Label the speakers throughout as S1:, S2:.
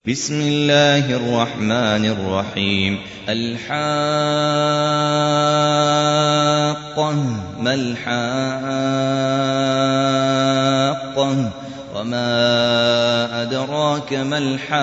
S1: بسم الله الرحمن الرحيم. الحاقة ما الحاقة وما أدراك ما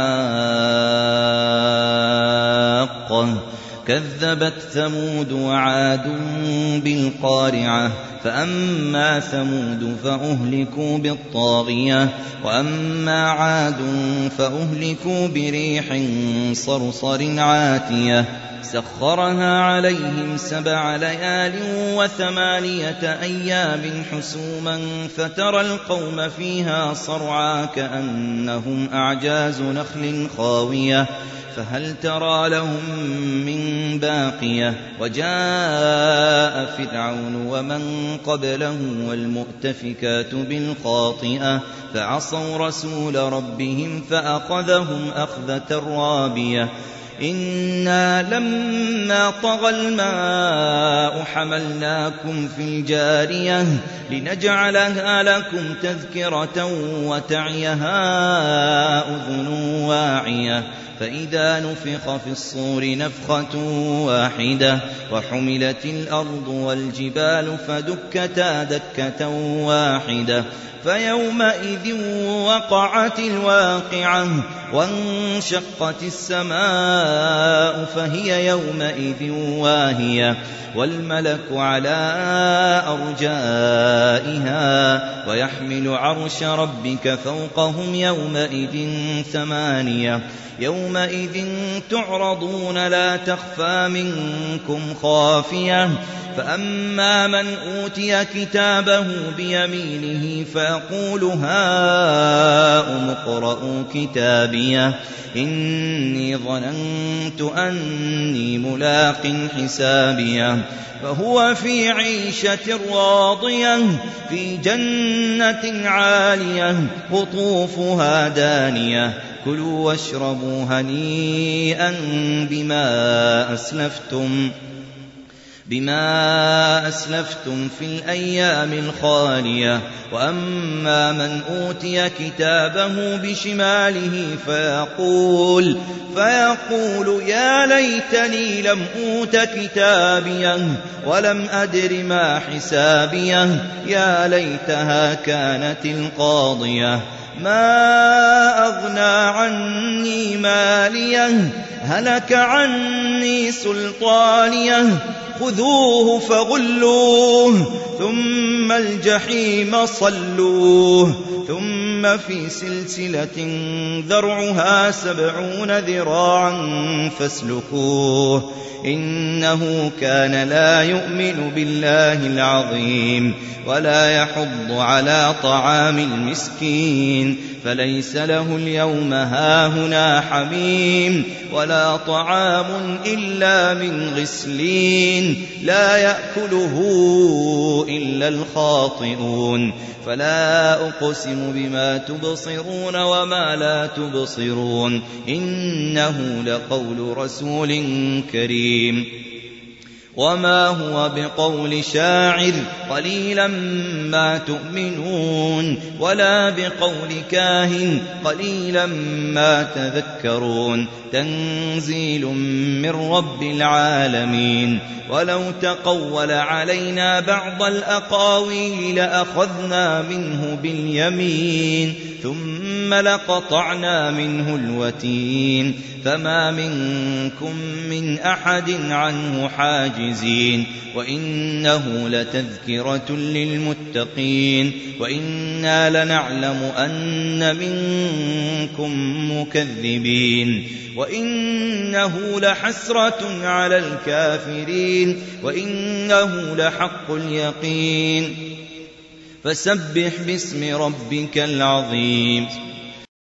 S1: الحاقة كذبت ثمود وعاد بالقارعة فأما ثمود فأهلكوا بالطاغية وأما عاد فأهلكوا بريح صرصر عاتية سخرها عليهم 7 ليال و8 أيام حسوما فترى القوم فيها صرعى كأنهم أعجاز نخل خاوية فهل ترى لهم من باقية وجاء فرعون ومن قبله والمؤتفكات بالخاطئة فعصوا رسول ربهم فأخذهم أخذة رابية إنا لما طغى الماء حملناكم في الجارية لنجعلها لكم تذكرة وتعيها أذن واعية فإذا نفخ في الصور نفخة واحدة وحملت الأرض والجبال فدكتا دكة واحدة فيومئذ وقعت الواقعة وانشقت السماء فهي يومئذ واهية والملك على أرجائها ويحمل عرش ربك فوقهم يومئذ 8 يومئذ تعرضون لا تخفى منكم خافية فأما من أوتي كتابه بيمينه فيقول هاؤم اقرءوا كتابيه إني ظننت أني ملاق حسابيه فهو في عيشة راضية في جنة عالية قطوفها دانية كلوا واشربوا هنيئا بما أسلفتم في الأيام الخالية وأما من أوتي كتابه بشماله فيقول يا ليتني لم أوت كتابيه ولم أدر ما حسابيه يا ليتها كانت القاضية ما أغنى عني ماليه هلك عني سلطانيه خذوه فغلوه ثم الجحيم صلوه ثم في سلسلة ذرعها 70 ذراعا فاسلكوه إنه كان لا يؤمن بالله العظيم ولا يحض على طعام المسكين فليس له اليوم هاهنا حميم ولا طعام إلا من غسلين لا يأكله إلا الخاطئون فلا أقسم بما تبصرون وما لا تبصرون إنه لقول رسول كريم وما هو بقول شاعر قليلا ما تؤمنون ولا بقول كاهن قليلا ما تذكرون تنزيل من رب العالمين ولو تقول علينا بعض الأقاويل لأخذنا منه باليمين ثم لقطعنا منه الوتين فما منكم من أحد عنه حاجزين وإنه لتذكرة للمتقين وإنا لنعلم أن منكم مكذبين وإنه لحسرة على الكافرين وإنه لحق اليقين فسبح باسم ربك العظيم.